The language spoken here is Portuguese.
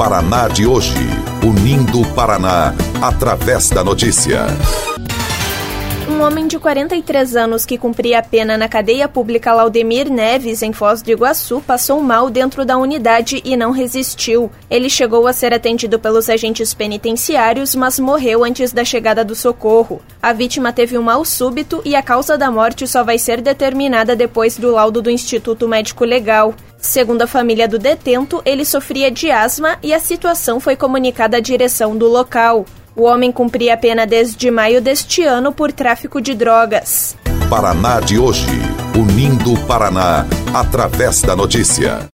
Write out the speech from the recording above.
Paraná de hoje, unindo o Paraná através da notícia. Um homem de 43 anos que cumpria a pena na cadeia pública Laudemir Neves, em Foz do Iguaçu, passou mal dentro da unidade e não resistiu. Ele chegou a ser atendido pelos agentes penitenciários, mas morreu antes da chegada do socorro. A vítima teve um mal súbito e a causa da morte só vai ser determinada depois do laudo do Instituto Médico Legal. Segundo a família do detento, ele sofria de asma e a situação foi comunicada à direção do local. O homem cumpria a pena desde maio deste ano por tráfico de drogas. Paraná de hoje, unindo o Paraná através da notícia.